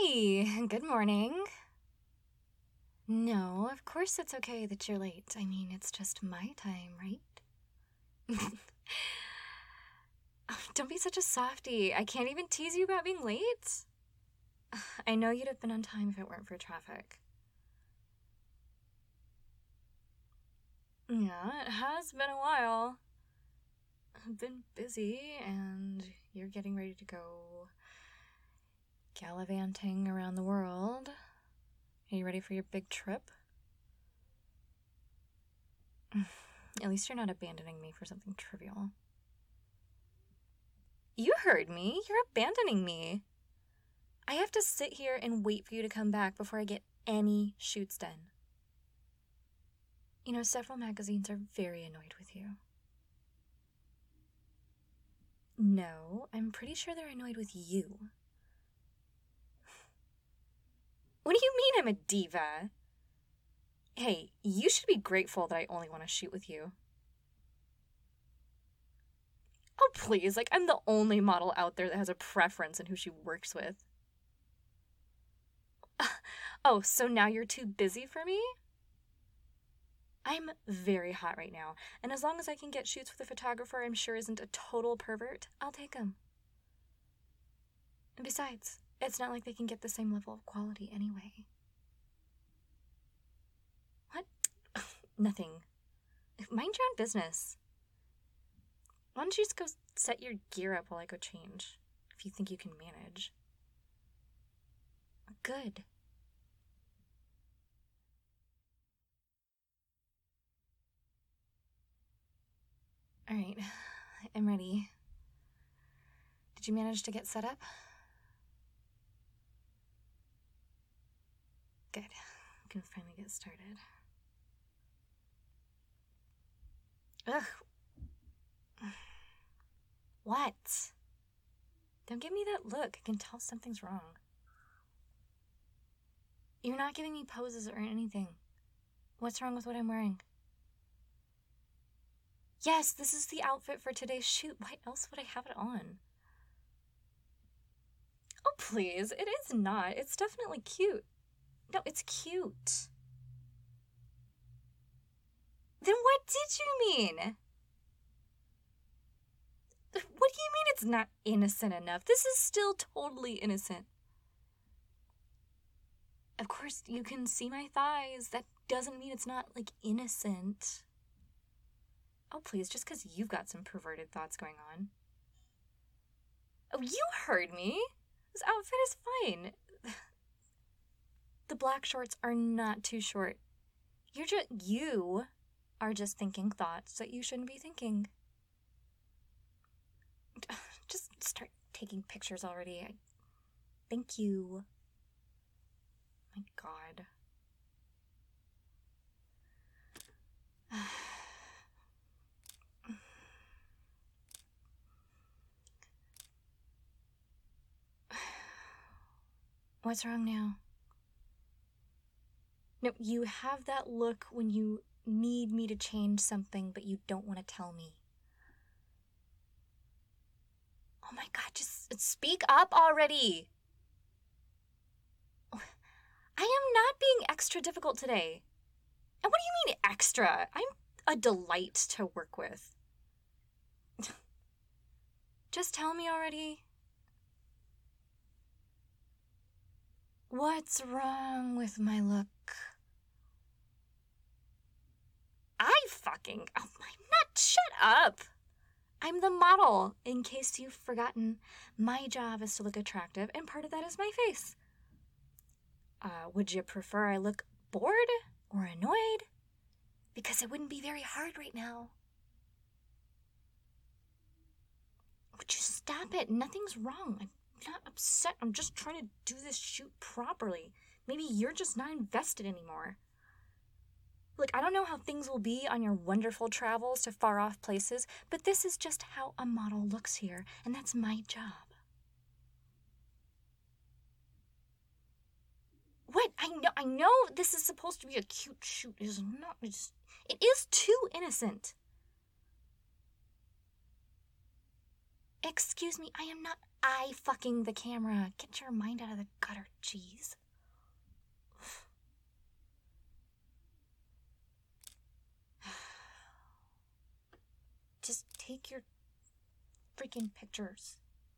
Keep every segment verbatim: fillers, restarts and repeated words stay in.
Hey, good morning. No, of course it's okay that you're late. I mean, it's just my time, right? Oh, don't be such a softie. I can't even tease you about being late. I know you'd have been on time if it weren't for traffic. Yeah, it has been a while. I've been busy, and you're getting ready to go gallivanting around the world. Are you ready for your big trip? At least you're not abandoning me for something trivial. You heard me. You're abandoning me. I have to sit here and wait for you to come back before I get any shoots done. You know, several magazines are very annoyed with you. No, I'm pretty sure they're annoyed with you. What do you mean I'm a diva? Hey, you should be grateful that I only want to shoot with you. Oh, please, like, I'm the only model out there that has a preference in who she works with. Oh, so now you're too busy for me? I'm very hot right now, and as long as I can get shoots with a photographer I'm sure isn't a total pervert, I'll take them. And besides, it's not like they can get the same level of quality anyway. What? Nothing. Mind your own business. Why don't you just go set your gear up while I go change, if you think you can manage? Good. All right, I'm ready. Did you manage to get set up? Good. We can finally get started. Ugh. What? Don't give me that look. I can tell something's wrong. You're not giving me poses or anything. What's wrong with what I'm wearing? Yes, this is the outfit for today's shoot. Why else would I have it on? Oh, please. It is not. It's definitely cute. No, it's cute. Then what did you mean? What do you mean it's not innocent enough? This is still totally innocent. Of course, you can see my thighs. That doesn't mean it's not, like, innocent. Oh, please, just because you've got some perverted thoughts going on. Oh, you heard me. This outfit is fine. The black shorts are not too short. You're just, you are just thinking thoughts that you shouldn't be thinking. Just start taking pictures already. I, thank you. My God. What's wrong now? No, you have that look when you need me to change something, but you don't want to tell me. Oh my God, just speak up already. I am not being extra difficult today. And what do you mean extra? I'm a delight to work with. Just tell me already. What's wrong with my look? I fucking... Oh, I'm not... Shut up! I'm the model, in case you've forgotten. My job is to look attractive, and part of that is my face. Uh, would you prefer I look bored or annoyed? Because it wouldn't be very hard right now. Would you stop it? Nothing's wrong. I'm not upset. I'm just trying to do this shoot properly. Maybe you're just not invested anymore. Look, I don't know how things will be on your wonderful travels to far-off places, but this is just how a model looks here, and that's my job. What? I know, I know this is supposed to be a cute shoot. It is not. It's, it is too innocent. Excuse me, I am not eye fucking the camera. Get your mind out of the gutter, jeez. Just take your freaking pictures.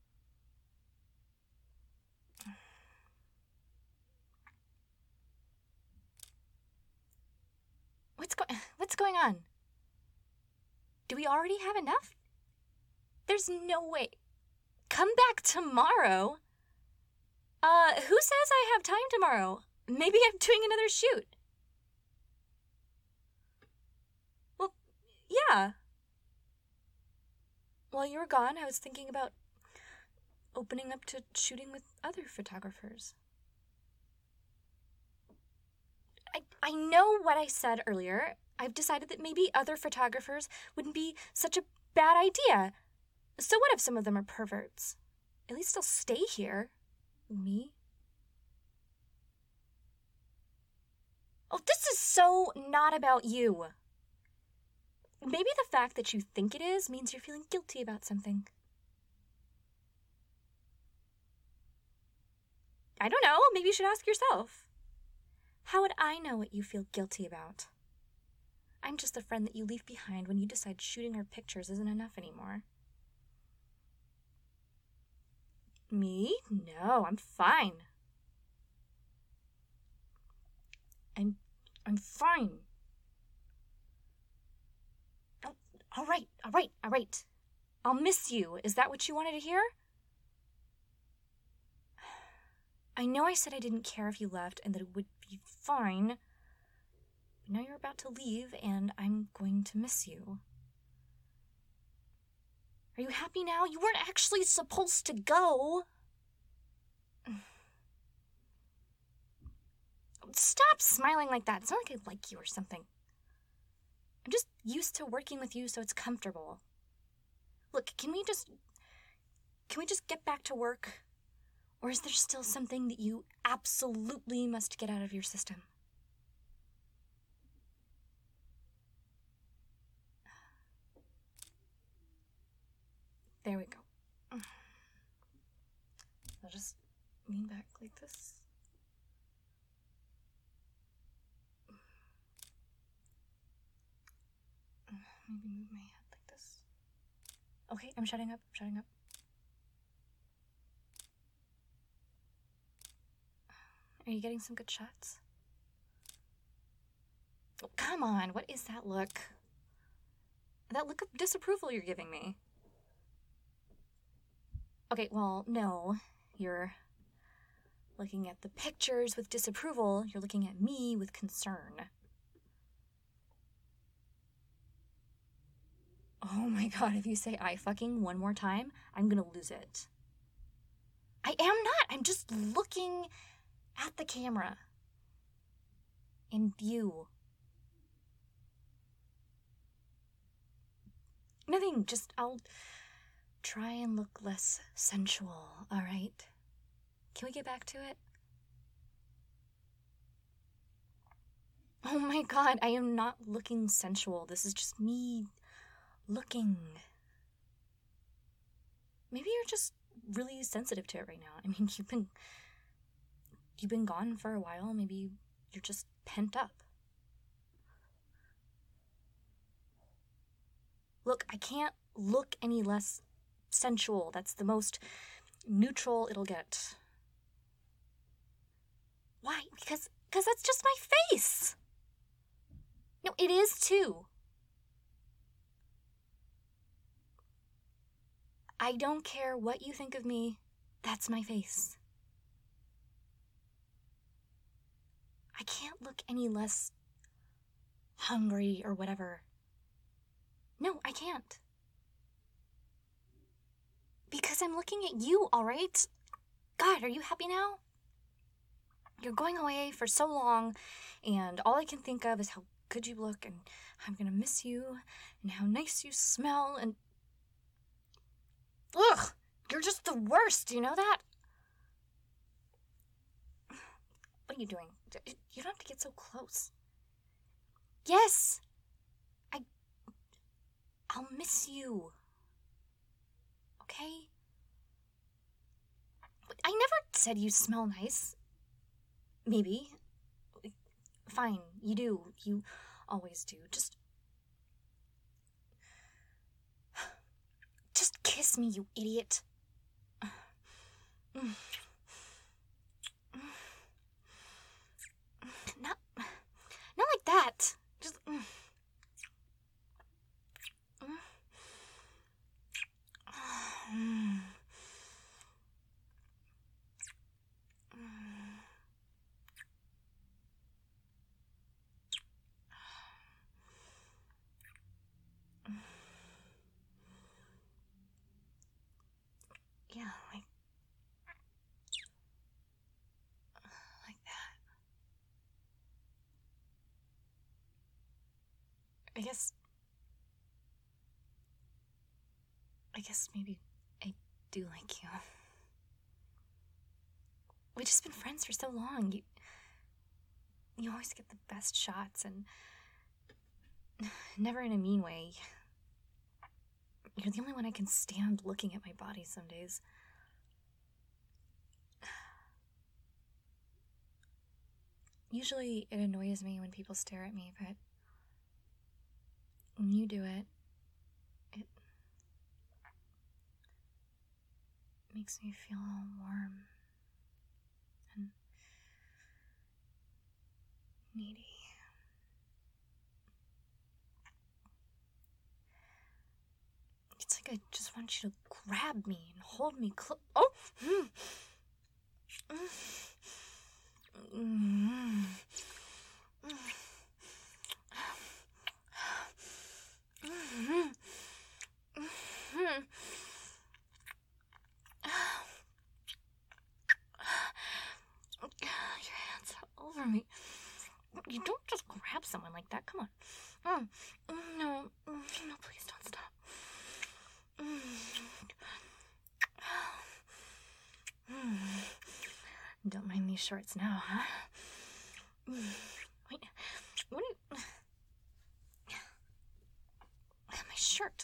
What's going What's going on? Do we already have enough? There's no way. Come back tomorrow? Uh, who says I have time tomorrow? Maybe I'm doing another shoot. Well, yeah. While you were gone, I was thinking about opening up to shooting with other photographers. I, I know what I said earlier. I've decided that maybe other photographers wouldn't be such a bad idea. So what if some of them are perverts? At least they'll stay here with me. Oh, this is so not about you. Maybe the fact that you think it is means you're feeling guilty about something. I don't know. Maybe you should ask yourself. How would I know what you feel guilty about? I'm just the friend that you leave behind when you decide shooting our pictures isn't enough anymore. Me? No, I'm fine. I'm, I'm fine. Oh, all right, all right, all right. I'll miss you. Is that what you wanted to hear? I know I said I didn't care if you left and that it would be fine, but now you're about to leave and I'm going to miss you. Are you happy now? You weren't actually supposed to go. Stop smiling like that. It's not like I like you or something. I'm just used to working with you, so it's comfortable. Look, can we just... Can we just get back to work? Or is there still something that you absolutely must get out of your system? There we go. I'll just lean back like this. Maybe move my head like this. Okay, I'm shutting up, I'm shutting up. Are you getting some good shots? Oh, come on, what is that look? That look of disapproval you're giving me. Okay, well, no. You're looking at the pictures with disapproval. You're looking at me with concern. Oh my god, if you say I fucking one more time, I'm gonna lose it. I am not. I'm just looking at the camera. And you. Nothing, just I'll try and look less sensual, alright? Can we get back to it? Oh my god, I am not looking sensual. This is just me looking. Maybe you're just really sensitive to it right now. I mean, you've been you've been gone for a while. Maybe you're just pent up. Look, I can't look any less sensual. That's the most neutral it'll get. Why? Because because that's just my face. No, it is too. I don't care what you think of me. That's my face. I can't look any less hungry or whatever. No, I can't. Because I'm looking at you, all right? God, are you happy now? You're going away for so long, and all I can think of is how good you look, and I'm gonna miss you, and how nice you smell, and... Ugh! You're just the worst, you know that? What are you doing? You don't have to get so close. Yes! I... I'll miss you. Okay? I never said you smell nice. Maybe. Fine, you do. You always do. Just... Just kiss me, you idiot. Not... Not like that. Just... Yeah, like... Like that. I guess... I guess maybe I do like you. We've just been friends for so long. You, you always get the best shots, and never in a mean way. You're the only one I can stand looking at my body some days. Usually it annoys me when people stare at me, but when you do it, it makes me feel all warm and needy. It's like I just want you to grab me and hold me close. Oh! Mm. Mm. Mm. Mm. Mm. Your hands all over me. You don't just grab someone like that. Come on. Mm. No. No, please don't stop. Don't mind these shorts now, huh? Wait, what are you... My shirt.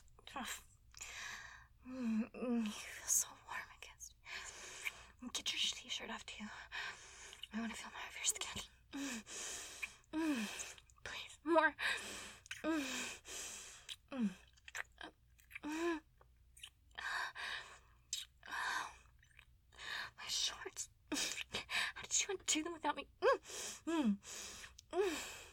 You feel so warm against me. Get your t-shirt off, too. I want to feel more of your skin. Please, more. My shorts. How did you undo them without me? Mm. Mm. Mm.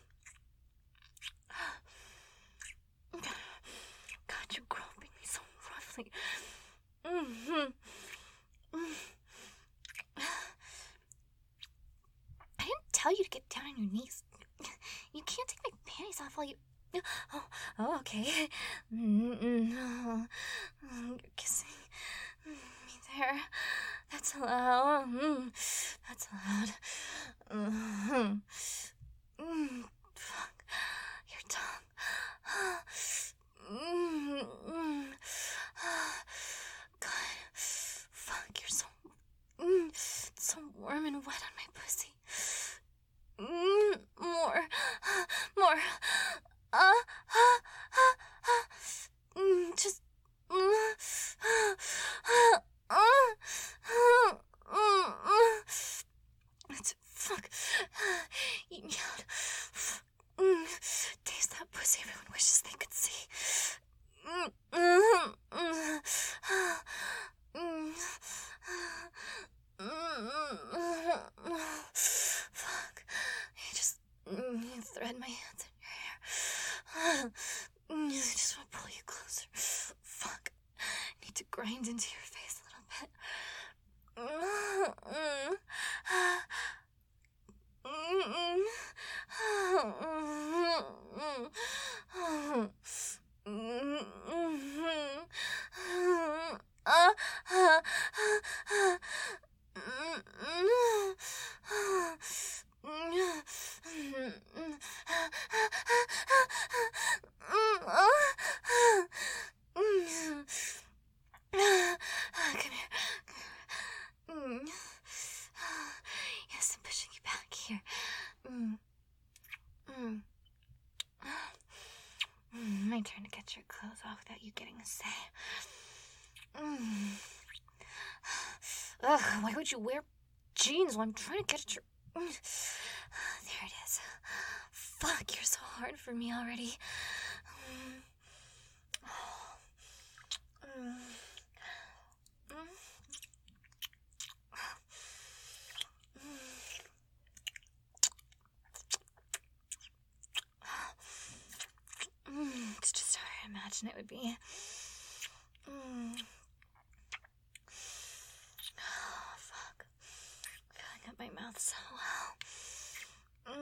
God, you're groping me so roughly. Mm-hmm. Mm. I didn't tell you to get down on your knees. You can't take my panties off while you... Oh, oh okay. Mm-mm. Oh, you're kissing me there. That's allowed. Mm. That's allowed. Mm. Mm. Fuck. Your tongue. Mm. Mm. God. Fuck, you're so... Mm. So warm and wet on my pussy. Mm. More. More. Uh, uh, uh, uh. Mm. Just... Mm. Uh, uh, uh, uh, uh. That's it. Fuck. Eat me out. Mm. Taste that pussy everyone wishes they could see. Mm. Mm. Mm. Mm. Mm. Fuck. You just mm, you thread my hands in your hair. Mm. I just want to pull you closer. Fuck. I need to grind into your face a little bit. Mm. Come here. Mm. Yes, I'm pushing you back here. Mm. Mm. Mm. My turn to get your clothes off without you getting a say. Mm. Ugh, why would you wear jeans while I'm trying to get at your... There it is. Fuck, you're so hard for me already. It's just how I imagine it would be. Mm. Oh, fuck. Filling up my mouth so well.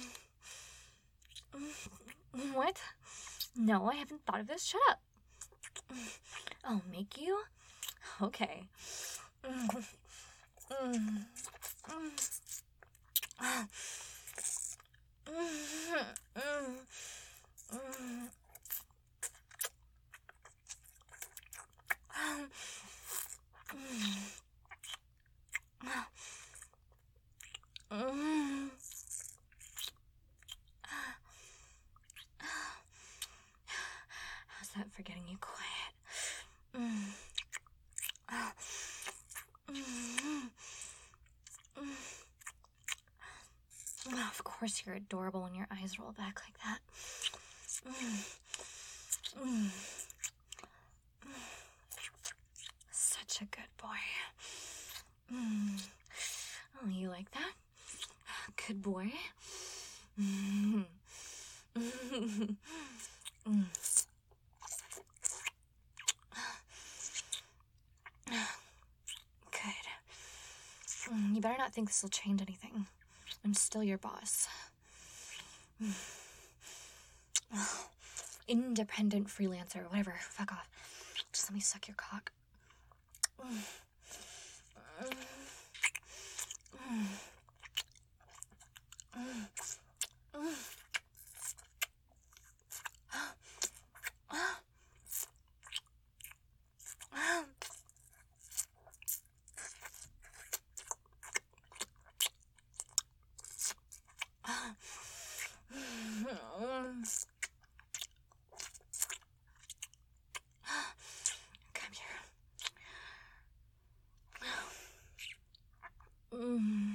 Mm. Mm. What? No, I haven't thought of this. Shut up. I'll make you? Okay. Mm. Mm. Mm. Mm. Mm. Mm. Mm. How's that for getting you quiet? Mm. Mm. Oh, of course you're adorable when your eyes roll back like that. Mm. Mm. Such a good boy. Mm. Oh, you like that? Good boy. Mm. Mm. Mm. Good. Mm, you better not think this will change anything. I'm still your boss. Mm. Oh. Independent freelancer, whatever. Fuck off. Just let me suck your cock. Mm. Mm. Mm. Mm. Mm. Come here. Mm.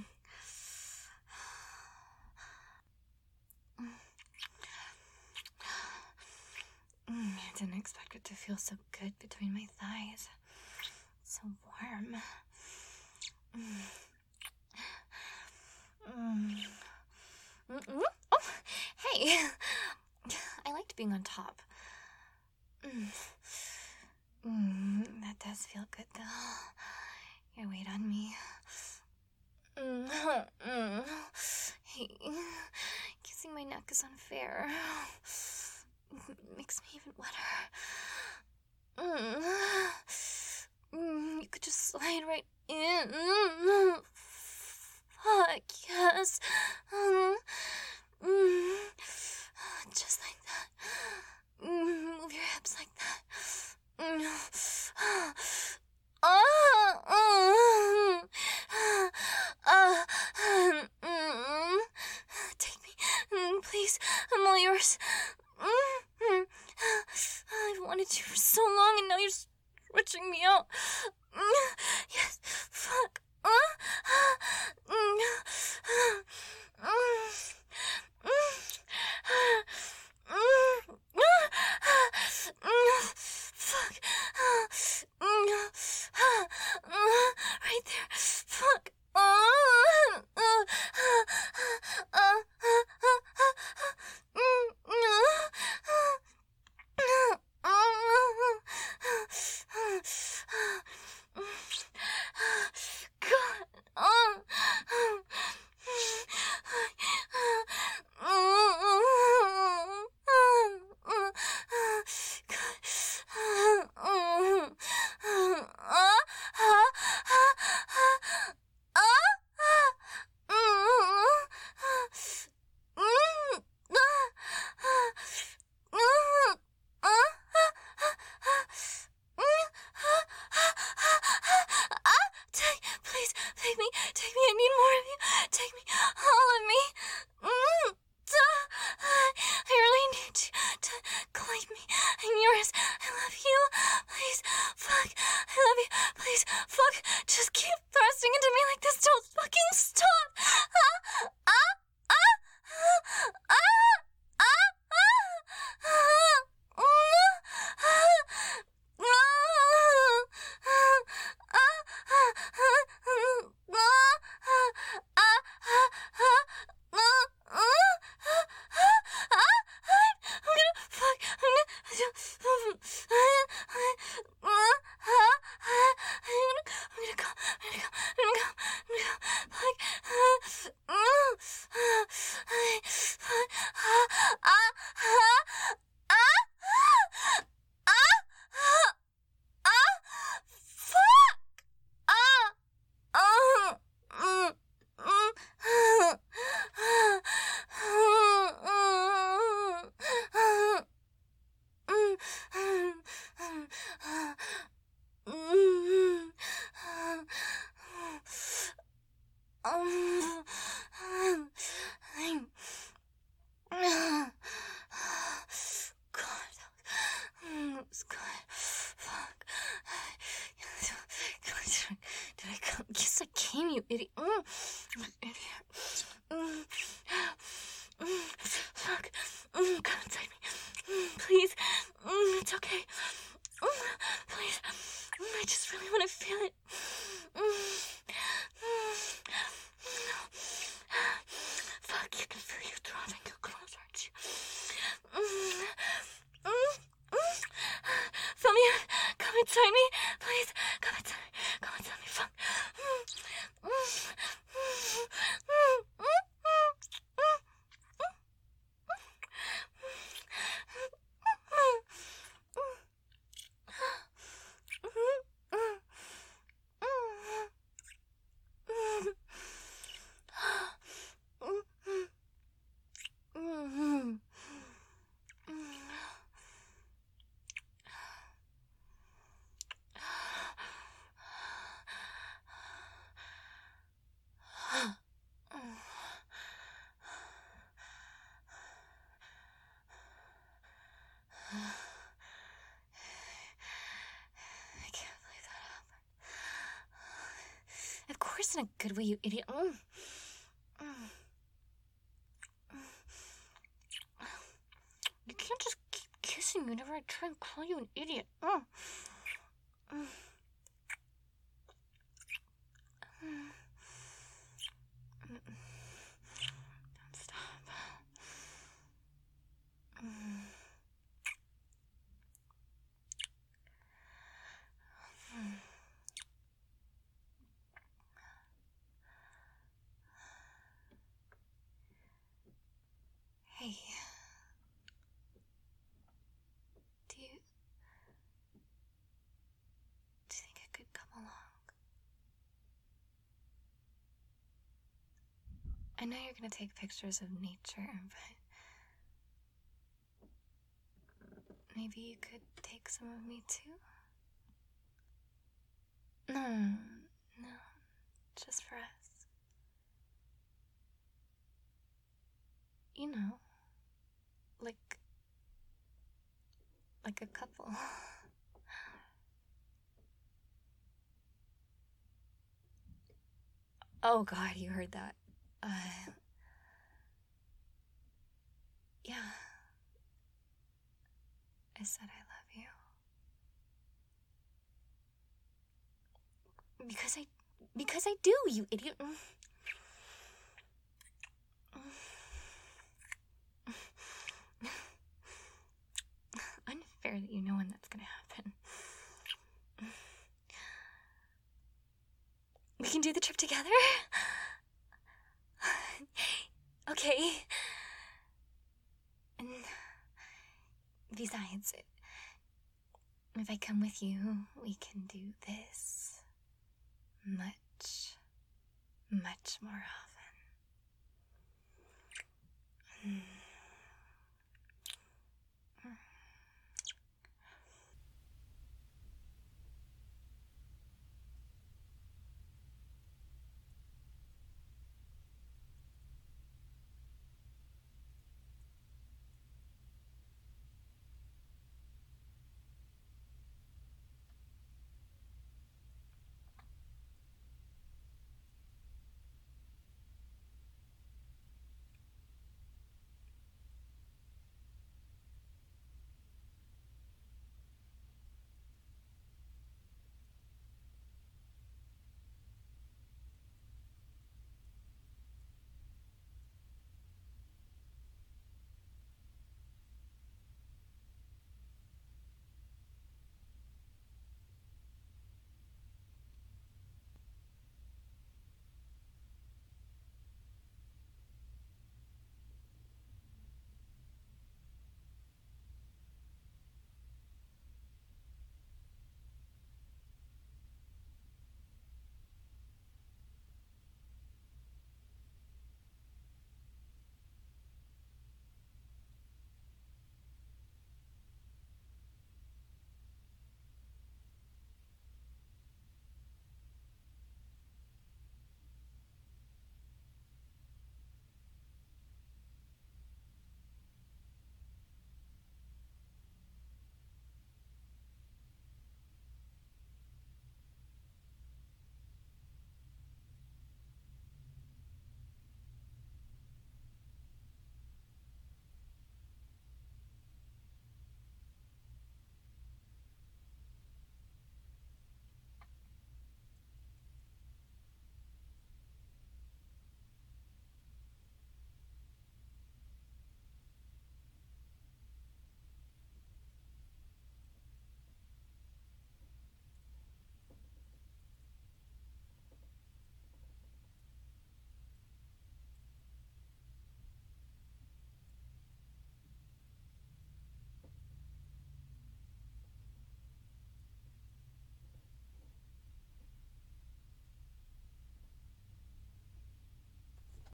Mm, I didn't expect it to feel so good between my thighs. So warm. Mm. Mm. Mm-mm. Oh, hey. I liked being on top. Mm. Mm, that does feel good, though. Your weight on me. Mm. Mm. Hey, kissing my neck is unfair. It makes me even wetter. Mm. Mm. You could just slide right in. Mm. Fuck, yes. Mm. Mm. Just like that. Mm. Move your hips like that. Mm. Ah. Mm. Ah. Mm. Take me, mm, please. I'm all yours. Mm. I've wanted you for so long, and now you're stretching me out. Mm. Yes. Fuck. Uh. Mm. Mm. Fuck. Right there. Fuck. girls, fucking stop! Ah, ah, ah, ah, ah, ah, Yes, I came, you idiot. Mm. Idiot. Mm. Mm. Fuck. Mm. Come inside me. Mm. Please. Mm. It's okay. Mm. Please. Mm. I just really want to feel it. Mm. Mm. Fuck, you can feel you throbbing. You're close, aren't you? Mm. Mm. Mm. Feel me. Come inside me. Please. Come inside me. Come inside me. Fuck. Of course, in a good way, you idiot. Mm. Mm. You can't just keep kissing me whenever I try and call you an idiot. Mm. Mm. Mm. Don't stop. Mm. Mm. Hey. Do you... Do you think I could come along? I know you're gonna take pictures of nature, but... maybe you could take some of me too? No, no. Just for us. You know. Like... like a couple. Oh God, you heard that. Uh... Yeah. I said I love you. Because I... because I do, you idiot. Unfair that you know when that's gonna happen. We can do the trip together? Okay. And besides, if I come with you, we can do this much, much more often.